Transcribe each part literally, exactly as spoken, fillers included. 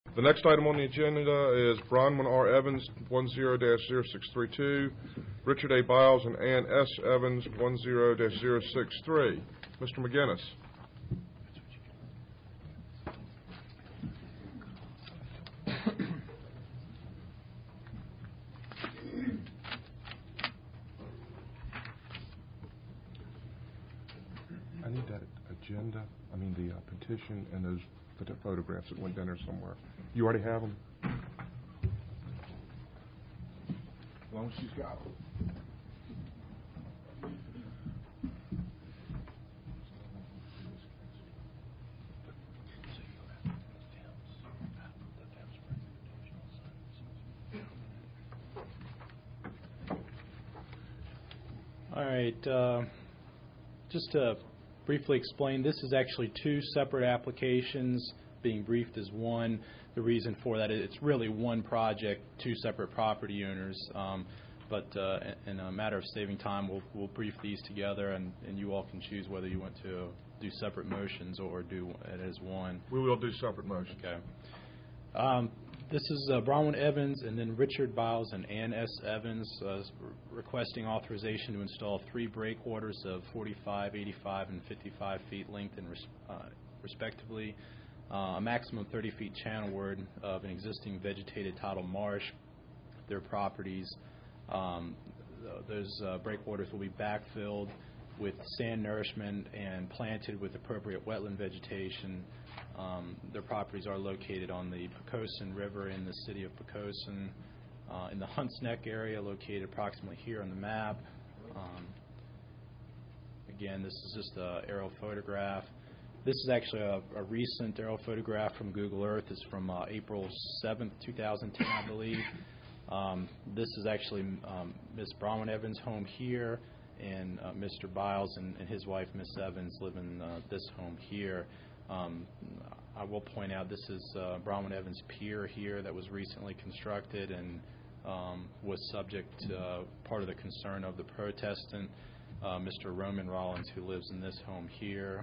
The next item on the agenda is Bronwyn R. Evans, one zero dash zero six three two, Richard A. Biles and Ann S. Evans, one zero dash zero six three. Mister McGinnis. I need that agenda, I mean the uh, petition and those photo- photographs that went down there somewhere. You already have them? As long as she's got them. All right, uh, just to briefly explain, this is actually two separate applications being briefed as one. The reason for that is it's really one project, two separate property owners. Um, but uh, in a matter of saving time, we'll, we'll brief these together, and, and you all can choose whether you want to do separate motions or do it as one. We will do separate motions. Okay. Um, this is uh, Bronwyn Evans and then Richard Biles and Ann S. Evans uh, requesting authorization to install three breakwaters of forty-five, eighty-five, and fifty-five feet length and res uh, respectively. Uh, a maximum thirty feet channelward of an existing vegetated tidal marsh. Their properties, um, th those uh, breakwaters will be backfilled with sand nourishment and planted with appropriate wetland vegetation. Um, their properties are located on the Poquoson River in the city of Poquoson, uh, in the Hunts Neck area, located approximately here on the map. Um, again, this is just an aerial photograph. This is actually a, a recent aerial photograph from Google Earth. It's from uh, April seventh, two thousand ten, I believe. Um, this is actually um, Miz Bronwyn Evans' home here, and uh, Mister Biles and, and his wife, Miss Evans, live in uh, this home here. Um, I will point out this is uh, Bronwyn Evans' pier here that was recently constructed and um, was subject to uh, part of the concern of the protestant, uh, Mister Roman Rollins, who lives in this home here.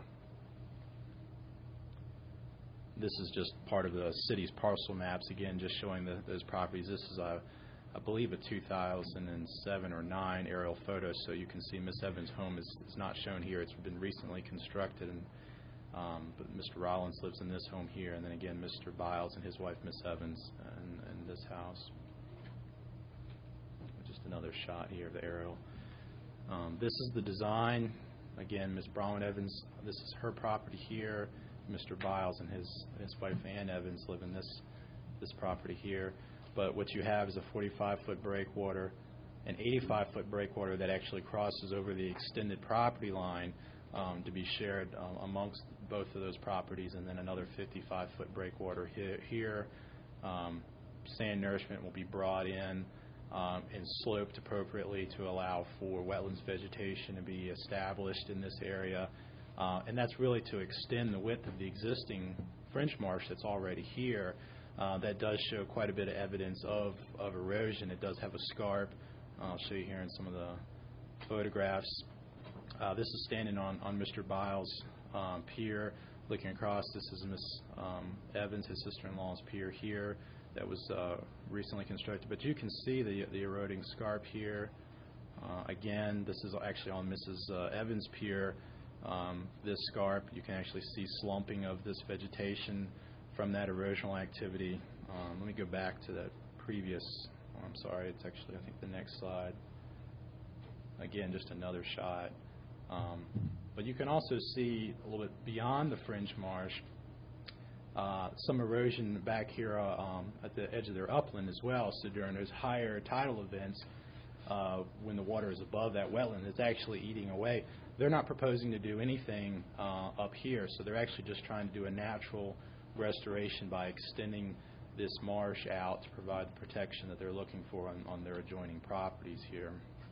This is just part of the city's parcel maps, again, just showing the, those properties. This is, a, I believe, a two thousand seven or nine aerial photo, so you can see Miss Evans' home is, is not shown here. It's been recently constructed, and um, but Mister Rollins lives in this home here, and then again, Mister Biles and his wife, Miss Evans, in, in this house. Just another shot here of the aerial. Um, this is the design. Again, Miss Bronwyn Evans, this is her property here. Mister Biles and his, his wife, Ann Evans, live in this, this property here. But what you have is a forty-five foot breakwater, an eighty-five foot breakwater that actually crosses over the extended property line um, to be shared um, amongst both of those properties, and then another fifty-five foot breakwater here. here. Um, sand nourishment will be brought in um, and sloped appropriately to allow for wetlands vegetation to be established in this area. Uh, and that's really to extend the width of the existing fringe marsh that's already here. Uh, that does show quite a bit of evidence of, of erosion. It does have a scarp. I'll show you here in some of the photographs. Uh, this is standing on, on Mister Biles' um, pier, looking across. This is Miss um, Evans, his sister-in-law's pier here that was uh, recently constructed. But you can see the, the eroding scarp here. Uh, again, this is actually on Missus Uh, Evans' pier. Um, this scarp, you can actually see slumping of this vegetation from that erosional activity. Um, let me go back to that previous, oh, I'm sorry, it's actually, I think, the next slide. Again, just another shot. Um, but you can also see a little bit beyond the fringe marsh, uh, some erosion back here uh, um, at the edge of their upland as well. So during those higher tidal events, uh, when the water is above that wetland, it's actually eating away. They're not proposing to do anything uh, up here, so they're actually just trying to do a natural restoration by extending this marsh out to provide the protection that they're looking for on, on their adjoining properties here.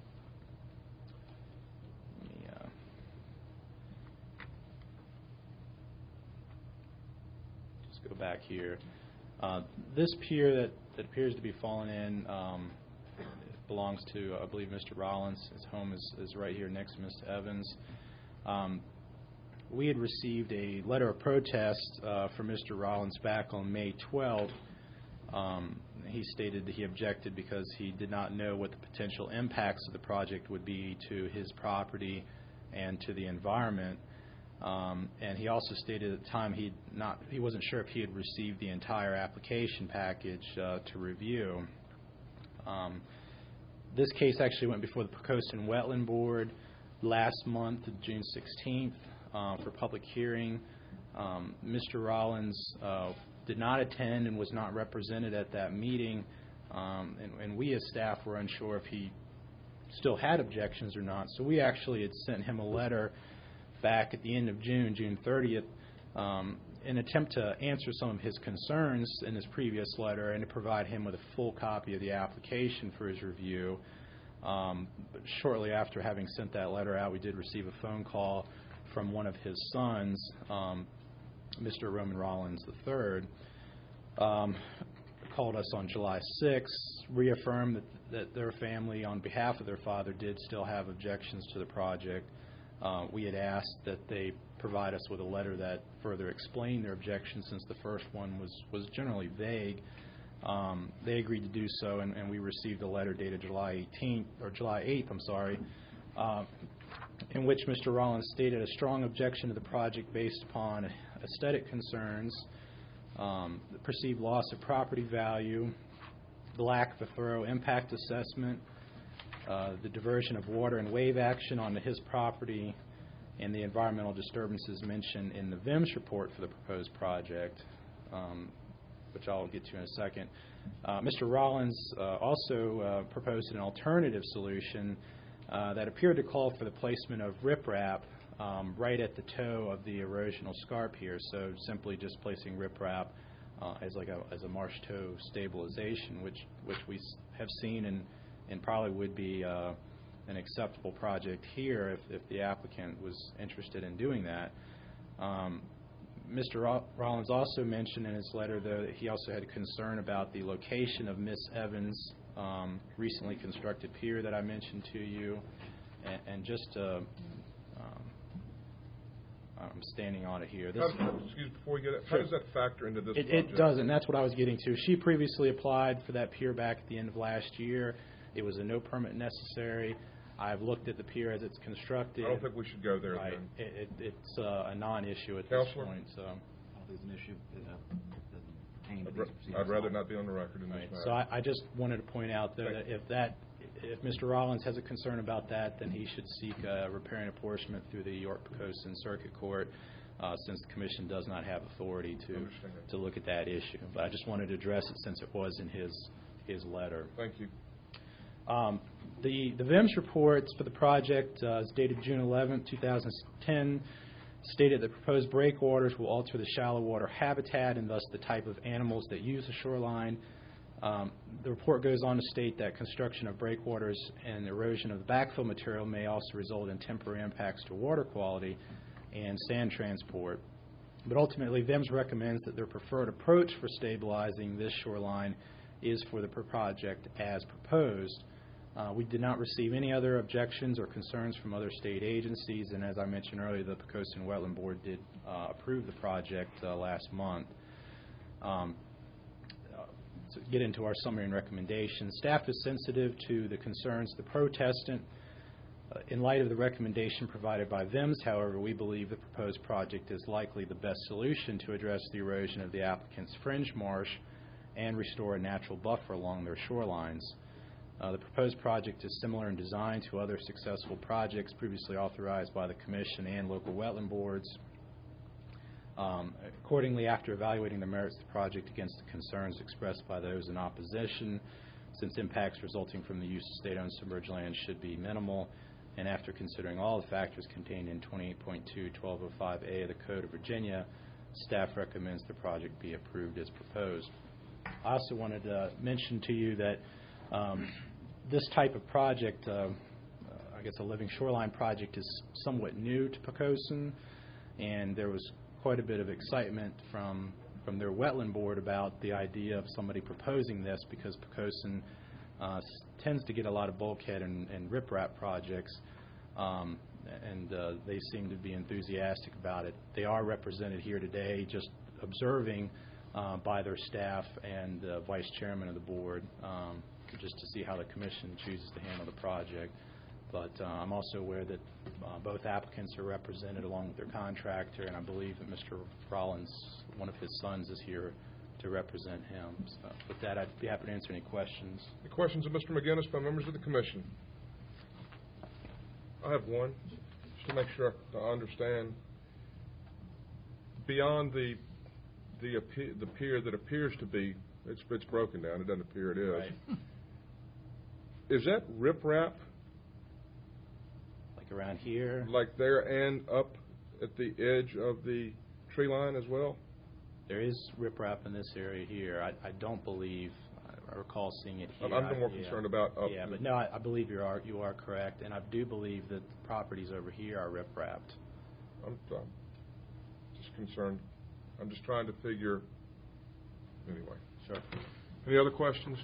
Let me, uh, just go back here. Uh, this pier that, that appears to be falling in um, belongs to, uh, I believe, Mister Rollins. His home is, is right here next to Mister Evans. Um, we had received a letter of protest uh, from Mister Rollins back on May twelfth. Um, he stated that he objected because he did not know what the potential impacts of the project would be to his property and to the environment. Um, and he also stated at the time he not he wasn't sure if he had received the entire application package uh, to review. Um, this case actually went before the Poquoson Wetland Board last month, June sixteenth, uh, for public hearing. Um, Mister Rollins uh, did not attend and was not represented at that meeting, um, and, and we as staff were unsure if he still had objections or not. So we actually had sent him a letter back at the end of June, June thirtieth, um, in an attempt to answer some of his concerns in his previous letter and to provide him with a full copy of the application for his review. Um, but shortly after having sent that letter out, we did receive a phone call from one of his sons, um, Mister Roman Rollins the third, um, called us on July sixth, reaffirmed that, that their family, on behalf of their father, did still have objections to the project. Uh, we had asked that they provide us with a letter that further explained their objections, since the first one was, was generally vague. Um, they agreed to do so, and, and we received a letter dated July eighteenth, or July eighth, I'm sorry, uh, in which Mister Rollins stated a strong objection to the project based upon aesthetic concerns, um, the perceived loss of property value, the lack of a thorough impact assessment, uh, the diversion of water and wave action onto his property, and the environmental disturbances mentioned in the V I M S report for the proposed project, um, which I'll get to in a second. Uh, Mister Rollins uh, also uh, proposed an alternative solution uh, that appeared to call for the placement of riprap um, right at the toe of the erosional scarp here, so simply just placing riprap uh, as like a as a marsh toe stabilization, which which we have seen and and probably would be uh, an acceptable project here if, if the applicant was interested in doing that. Um, Mister Rollins also mentioned in his letter, though, that he also had a concern about the location of Miss Evans' um, recently constructed pier that I mentioned to you, and, and just uh, um, I'm standing on it here. This, how, excuse me, before we get it, how does that factor into this it, project? It doesn't. That's what I was getting to. She previously applied for that pier back at the end of last year. It was a no permit necessary. I've looked at the pier as it's constructed. I don't think we should go there. Right. Then. It, it, it's uh, a non-issue at Counselor? this point. So. I don't think it's an issue. It doesn't pertain to I'd, these ra- proceedings. I'd rather not be on the record in Right. this matter. So I, I just wanted to point out, though, Thank that if that, if Mister Rollins has a concern about that, then he should seek a repair and apportionment through the York-Poquoson Circuit Court, uh, since the Commission does not have authority to to look at that issue. But I just wanted to address it since it was in his his letter. Thank you. Um, the, the V I M S report for the project uh, is dated June eleventh, two thousand ten, stated that proposed breakwaters will alter the shallow water habitat and thus the type of animals that use the shoreline. Um, the report goes on to state that construction of breakwaters and erosion of the backfill material may also result in temporary impacts to water quality and sand transport. But ultimately, V I M S recommends that their preferred approach for stabilizing this shoreline is for the project as proposed. Uh, we did not receive any other objections or concerns from other state agencies, and as I mentioned earlier, the Poquoson Wetland Board did uh, approve the project uh, last month. Um, uh, to get into our summary and recommendations, staff is sensitive to the concerns of the protestant. Uh, in light of the recommendation provided by V I M S, however, we believe the proposed project is likely the best solution to address the erosion of the applicant's fringe marsh and restore a natural buffer along their shorelines. Uh, the proposed project is similar in design to other successful projects previously authorized by the Commission and local wetland boards. Um, accordingly, after evaluating the merits of the project against the concerns expressed by those in opposition, since impacts resulting from the use of state-owned submerged land should be minimal, and after considering all the factors contained in twenty-eight point two, twelve oh five A of the Code of Virginia, staff recommends the project be approved as proposed. I also wanted to mention to you that um, this type of project, uh, I guess a living shoreline project, is somewhat new to Poquoson, and there was quite a bit of excitement from from their wetland board about the idea of somebody proposing this, because Poquoson uh, tends to get a lot of bulkhead and, and riprap projects. Um, and uh, they seem to be enthusiastic about it. They are represented here today, just observing uh, by their staff and the vice chairman of the board, um, just to see how the commission chooses to handle the project. But uh, I'm also aware that uh, both applicants are represented along with their contractor, and I believe that Mister Rollins, one of his sons, is here to represent him. So with that, I'd be happy to answer any questions. Any questions of Mister McGinnis by members of the commission? I have one, just to make sure I understand. Beyond the the, appe- the pier that appears to be, it's, it's broken down. It doesn't appear it is. Right. Is that riprap? Like around here, Like there and up at the edge of the tree line as well? there is riprap in this area here. I, I don't believe, I recall seeing it here. I'm more I- yeah. concerned about up. Yeah, but no, I, I believe you are you are correct, and I do believe that the properties over here are rip-wrapped. I'm, I'm just concerned. I'm just trying to figure. Anyway. Sure. Any other questions?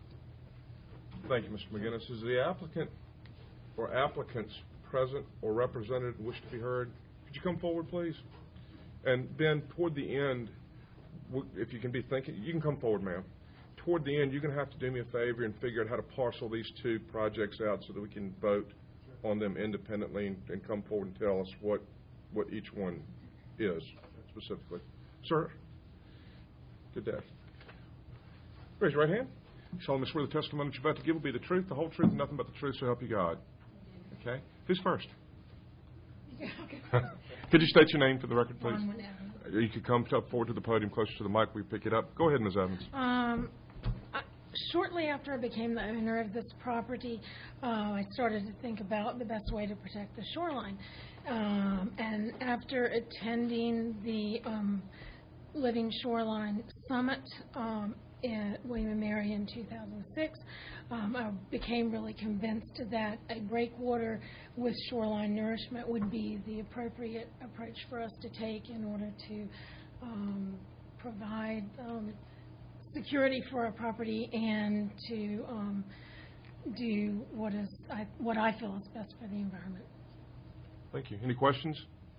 Thank you, Mister McGinnis. Is the applicant or applicants present or represented and wish to be heard? Could you come forward, please? And Ben, toward the end, w- if you can be thinking, you can come forward, ma'am. Toward the end, you're going to have to do me a favor and figure out how to parcel these two projects out so that we can vote on them independently and, and come forward and tell us what what each one is specifically. Sir? Good day. Raise your right hand. You solemnly swear the testimony that you're about to give will be the truth, the whole truth, and nothing but the truth, so help you God. Okay? Who's first? Yeah, okay. Could you state your name for the record, please? Bronwyn Evans. You could come up forward to the podium closer to the mic. We pick it up. Go ahead, Miz Evans. Um, I- shortly after I became the owner of this property, uh, I started to think about the best way to protect the shoreline. Um, and after attending the um, Living Shoreline Summit um, in William and Mary in two thousand six, um, I became really convinced that a breakwater with shoreline nourishment would be the appropriate approach for us to take in order to um, provide um, security for our property and to um, do what is I, what I feel is best for the environment. Thank you. Any questions?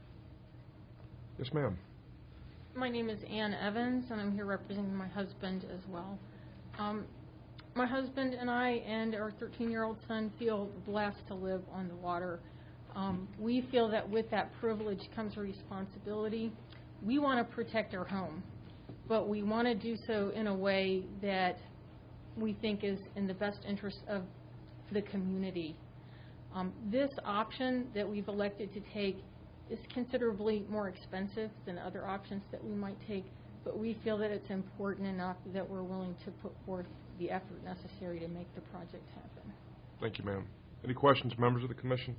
Yes, ma'am. My name is Ann Evans, and I'm here representing my husband as well. Um, my husband and I and our thirteen-year-old son feel blessed to live on the water. Um, we feel that with that privilege comes a responsibility. We want to protect our home, but we want to do so in a way that we think is in the best interest of the community. Um, this option that we've elected to take is considerably more expensive than other options that we might take, but we feel that it's important enough that we're willing to put forth the effort necessary to make the project happen. Thank you, ma'am. Any questions, members of the commission?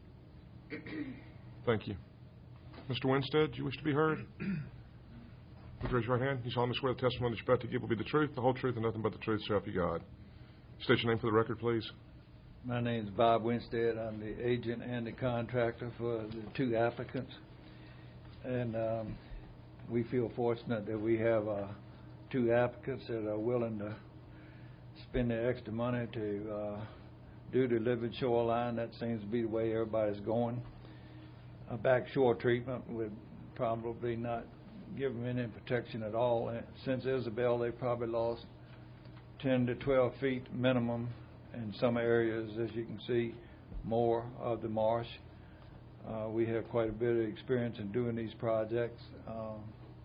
Thank you. Mister Winstead, do you wish to be heard? Would you raise your right hand? You solemnly swear the testimony that you're about to give will be the truth, the whole truth, and nothing but the truth, so help you God. State your name for the record, please. My name is Bob Winstead. I'm the agent and the contractor for the two applicants. And um, we feel fortunate that we have uh, two applicants that are willing to spend the extra money to uh, do the living shoreline. That seems to be the way everybody's going. A back shore treatment would probably not give them any protection at all. And since Isabel, they probably lost ten to twelve feet minimum. In some areas, as you can see, more of the marsh. Uh, we have quite a bit of experience in doing these projects. Um,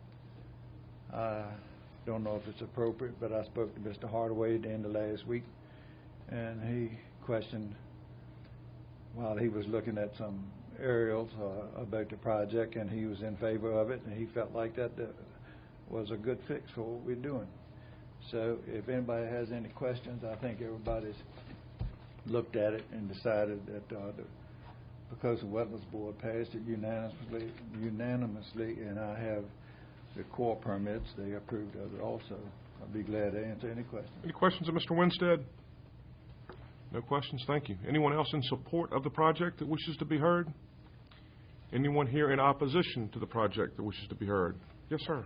I don't know if it's appropriate, but I spoke to Mister Hardaway at the end of last week, and he questioned, while he was looking at some aerials uh, about the project, and he was in favor of it, and he felt like that uh, was a good fix for what we're doing. So if anybody has any questions, I think everybody's looked at it and decided that uh, the, because the Wetlands Board passed it unanimously, unanimously, and I have the core permits, they approved of it also. I'll be glad to answer any questions. Any questions of Mister Winstead? No questions? Thank you. Anyone else in support of the project that wishes to be heard? Anyone here in opposition to the project that wishes to be heard? Yes, sir.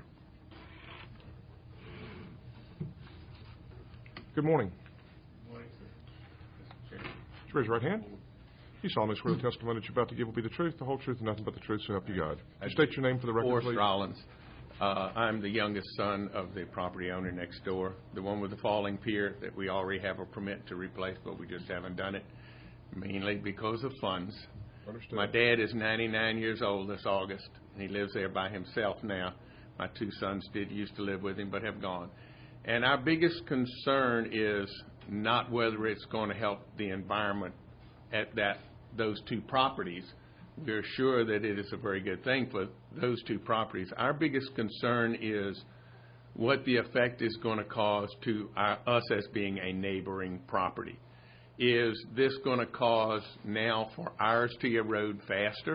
Good morning. Good morning, sir. Mister Chairman. Would you raise your right hand? You solemnly swear the testimony that you're about to give will be the truth, the whole truth, and nothing but the truth, so help you God. I Just state your name for the record, Forrest please. Rollins. Uh, I'm the youngest son of the property owner next door, the one with the falling pier that we already have a permit to replace, but we just haven't done it, mainly because of funds. Understood. My dad is ninety-nine years old this August, and he lives there by himself now. My two sons did used to live with him, but have gone. And our biggest concern is not whether it's going to help the environment at that those two properties. We're sure that it is a very good thing for those two properties. Our biggest concern is what the effect is going to cause to our, us as being a neighboring property. Is this going to cause now for ours to erode faster?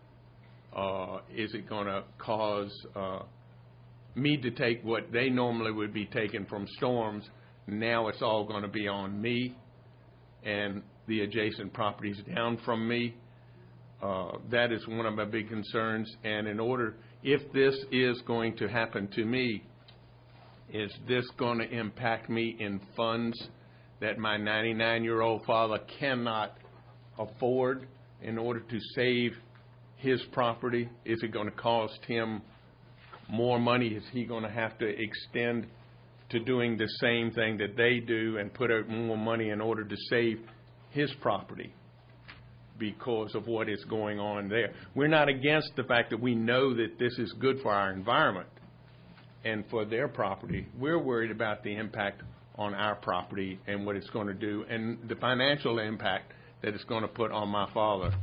Uh, is it going to cause uh, me to take what they normally would be taking from storms? Now it's all going to be on me and the adjacent properties down from me. Uh, that is one of my big concerns. And in order, if this is going to happen to me, is this going to impact me in funds that my ninety-nine-year-old father cannot afford in order to save his property? Is it going to cost him more money? Is he going to have to extend to doing the same thing that they do and put out more money in order to save his property because of what is going on there? We're not against the fact that we know that this is good for our environment and for their property. We're worried about the impact on our property and what it's going to do and the financial impact that it's going to put on my father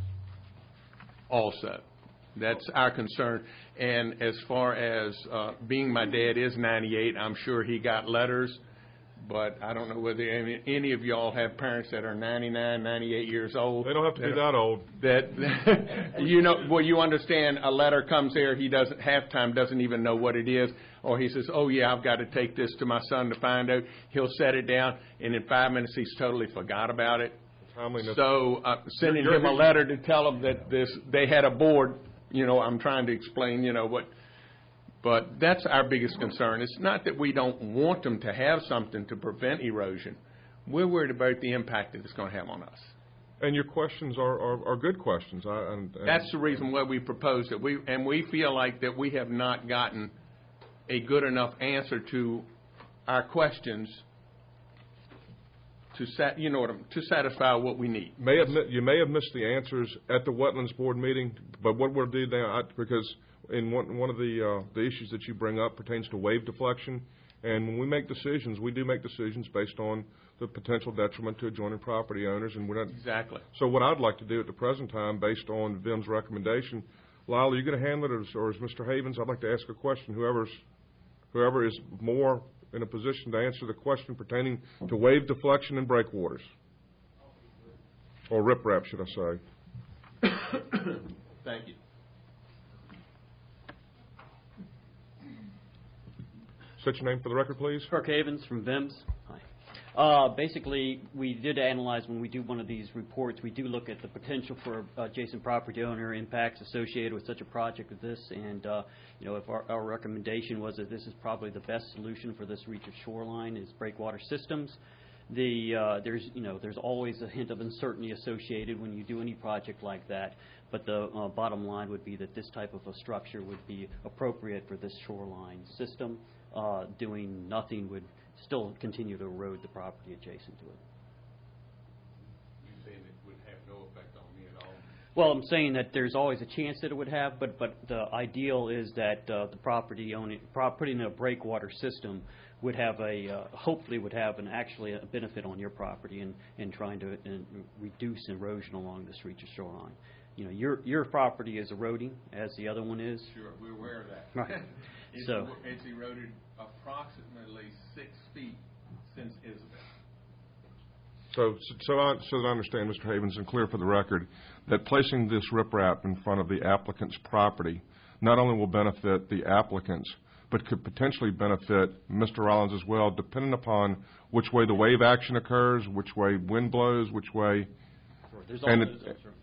also. That's our concern. And as far as uh, being my dad is ninety-eight, I'm sure he got letters, but I don't know whether any, any of y'all have parents that are ninety-nine, ninety-eight years old. They don't have to be that old. That, you know, well, you understand, a letter comes there, he doesn't, half time doesn't even know what it is, or he says, oh, yeah, I've got to take this to my son to find out. He'll set it down, and in five minutes he's totally forgot about it. Timeliness. So uh, sending You're- him a letter to tell him that this, they had a board, you know, I'm trying to explain, you know, what, but that's our biggest concern. It's not that we don't want them to have something to prevent erosion. We're worried about the impact that it's going to have on us. And your questions are, are, are good questions. I, and, and That's the reason why we proposed it. We, and we feel like that we have not gotten a good enough answer to our questions to sat, you know what I'm, to satisfy what we need. May have, mi- you may have missed the answers at the Wetlands Board meeting, but what we'll do now, I, because in one, one of the, uh, the issues that you bring up pertains to wave deflection, and when we make decisions, we do make decisions based on the potential detriment to adjoining property owners, and we're not. Exactly. So what I'd like to do at the present time, based on Vim's recommendation, Lyle, are you going to handle it, or is, or is Mister Havens? I'd like to ask a question. Whoever's, whoever is more in a position to answer the question pertaining to wave deflection and breakwaters. Or riprap, should I say. Thank you. State your name for the record, please. Kirk Havens from V I M S. Hi. Uh, basically, we did analyze when we do one of these reports, we do look at the potential for adjacent property owner impacts associated with such a project as this. And, uh, you know, if our, our recommendation was that this is probably the best solution for this reach of shoreline is breakwater systems. The, uh, there's, you know, there's always a hint of uncertainty associated when you do any project like that. But the uh, bottom line would be that this type of a structure would be appropriate for this shoreline system. Uh, doing nothing would still continue to erode the property adjacent to it. You saying it would have no effect on me at all? Well, I'm saying that there's always a chance that it would have, but but the ideal is that uh, the property owning, pro- putting in a breakwater system would have a, uh, hopefully would have an actually a benefit on your property in, in trying to in reduce erosion along this reach of shoreline. You know, your your property is eroding as the other one is. Sure, we're aware of that. Right. It's, So it's eroded approximately six feet since Isabel. So, so, I, so that I understand, Mister Havens, and clear for the record, that placing this riprap in front of the applicant's property not only will benefit the applicants, but could potentially benefit Mister Rollins as well, depending upon which way the wave action occurs, which way wind blows, which way. sure, there's and always it- uncertainties.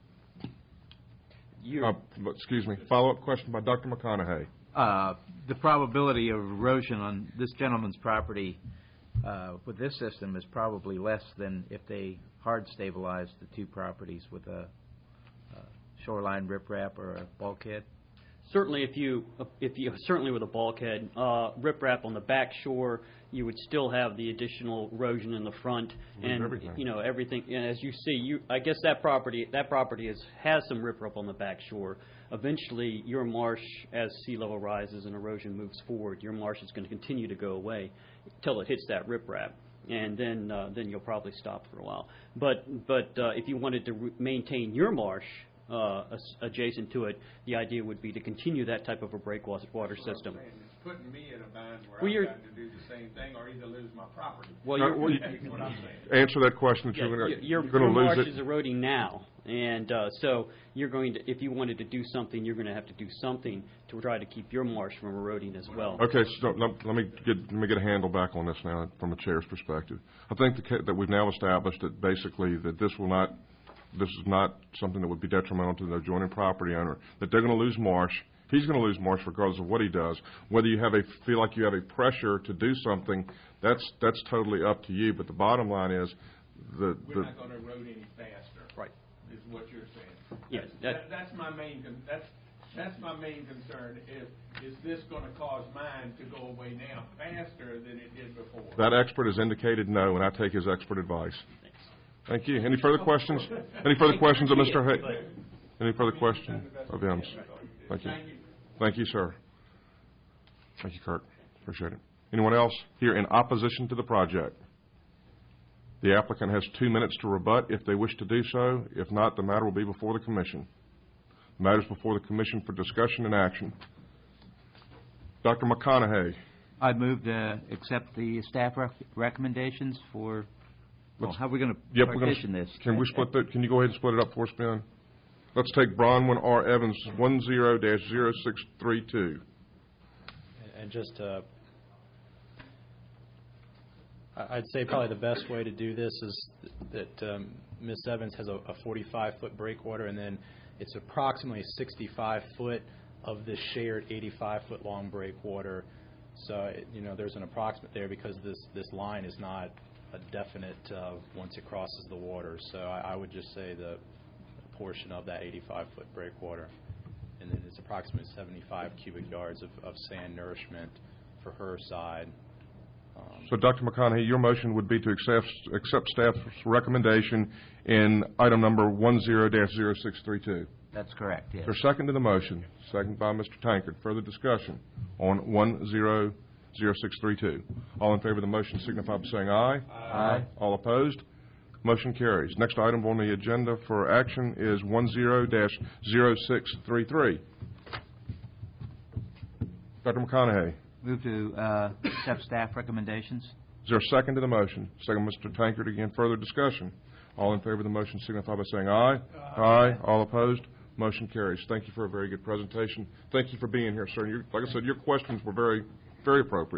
You Uh, excuse me. Follow-up question by Doctor McConaughey. Uh, the probability of erosion on this gentleman's property uh, with this system is probably less than if they hard stabilized the two properties with a, a shoreline riprap or a bulkhead? Certainly, if you, if you certainly with a bulkhead, uh, riprap on the back shore, you would still have the additional erosion in the front, Lose and everything. you know everything. And as you see, you I guess that property that property is, has some riprap on the back shore. Eventually, your marsh, as sea level rises and erosion moves forward, your marsh is going to continue to go away until it hits that riprap, and then uh, then you'll probably stop for a while. But but uh, if you wanted to re- maintain your marsh uh, as- adjacent to it, the idea would be to continue that type of a breakwater water system. It's putting me in a bind where Well, I've you're- got to do the same thing or either lose my property. Well, Uh, you're, well, you- That's what I'm saying. Answer that question that yeah, you're your, going your, to your marsh lose is it. eroding now, and uh, so you're going to, if you wanted to do something, you're going to have to do something to try to keep your marsh from eroding as well. Okay, so let, let me get let me get a handle back on this now from a chair's perspective. I think the, ca- that we've now established that basically that this will not, this is not something that would be detrimental to the adjoining property owner. That they're going to lose marsh. He's going to lose marsh regardless of what he does. Whether you have a feel like you have a pressure to do something, that's that's totally up to you. But the bottom line is, the We're the not going to erode any faster. Right. Is what you're saying. Yeah, That's, that- that, that's my main, con- that's, that's my main concern, is, is this going to cause mine to go away now faster than it did before? that expert has indicated no, and I take his expert advice. Thank you. Any further questions? Any further questions of Mister Hay? Any further question of Ems? Thank you. Thank you. Thank you, sir. Thank you, Kurt. Appreciate it. Anyone else here in opposition to the project? The applicant has two minutes to rebut if they wish to do so. If not, the matter will be before the commission. The matter is before the commission for discussion and action. Doctor McConaughey. I'd move to accept the staff rec- recommendations for, well, Let's- how are we going to Yep, we're gonna- partition this? Can we split that? Can you go ahead and split it up for us, Ben? Let's take Bronwyn R. Evans, one zero dash zero six three two. And just, uh, I- I'd say probably the best way to do this is that um, Miz Evans has a forty-five foot breakwater, and then it's approximately sixty-five foot of this shared eighty-five foot long breakwater. So, it- you know, there's an approximate there because this, this line is not a definite uh, once it crosses the water. So I, I would just say the portion of that eighty-five foot breakwater. And then it's approximately seventy-five cubic yards of, of sand nourishment for her side. Um, So, Doctor McConaughey, your motion would be to accept, accept staff's recommendation in item number one zero dash zero six three two. That's correct, yes. Is there a second to the motion? Second by Mister Tankard. Further discussion on one zero zero six three two. All in favor of the motion signify by saying aye. Aye. All opposed? Motion carries. Next item on the agenda for action is one zero dash zero six three three. Doctor McConaughey, Move to uh, accept staff recommendations. is there a second to the motion? Second, Mister Tankard. Again, further discussion. All in favor of the motion signify by saying aye. Aye. All opposed? Motion carries. Thank you for a very good presentation. Thank you for being here, sir. You, like I said, your questions were very, very appropriate.